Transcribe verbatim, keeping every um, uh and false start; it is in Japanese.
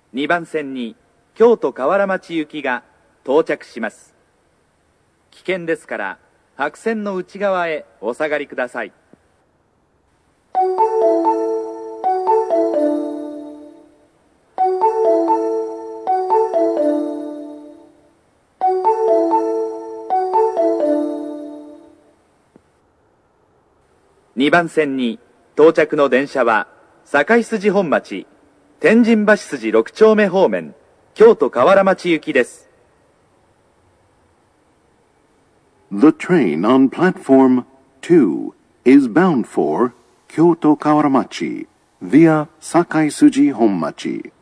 にばん線に京都河原町行きが到着します。危険ですから白線の内側へお下がりください。にばん線に到着の電車は堺筋本町、天神橋筋ろく丁目方面、京都河原町行きです。 The train on platform two is bound for Kyoto Kawaramachi via Sakai-Suji Honmachi.